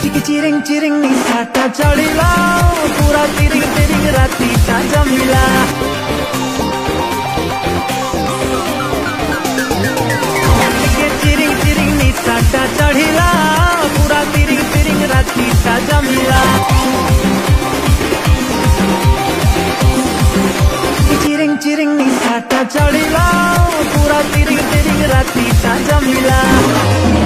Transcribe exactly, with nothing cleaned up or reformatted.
टिकी चिरिङ चिरिङ निसाटा चढिला पूरा तिरिङ तिरिङ राति साँझ मिला टिकी चिरिङ चिरिङ निसाटा चढिला पूरा तिरिङ तिरिङ राति साँझ मिला चिरिङ चिरिङ निसाटा चढिला पूरा तिरिङ तिरिङ राति साँझ मिला।